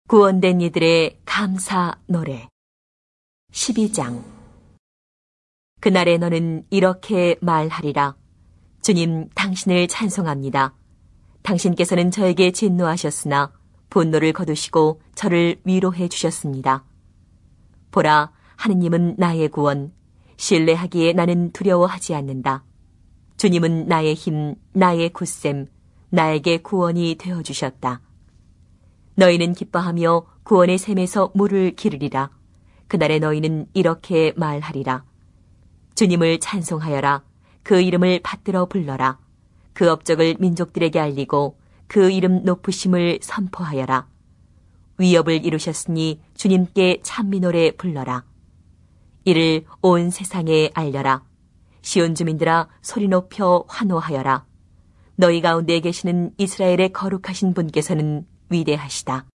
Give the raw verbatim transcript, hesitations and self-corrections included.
구원된 이들의 감사 노래 십이 장. 그날에 너는 이렇게 말하리라. 주님, 당신을 찬송합니다. 당신께서는 저에게 진노하셨으나 분노를 거두시고 저를 위로해 주셨습니다. 보라, 하느님은 나의 구원, 신뢰하기에 나는 두려워하지 않는다. 주님은 나의 힘, 나의 굳셈, 나에게 구원이 되어주셨다. 너희는 기뻐하며 구원의 샘에서 물을 기르리라. 그날에 너희는 이렇게 말하리라. 주님을 찬송하여라. 그 이름을 받들어 불러라. 그 업적을 민족들에게 알리고 그 이름 높으심을 선포하여라. 위업을 이루셨으니 주님께 찬미 노래 불러라. 이를 온 세상에 알려라. 시온 주민들아, 소리 높여 환호하여라. 너희 가운데 계시는 이스라엘의 거룩하신 분께서는 위대하시다.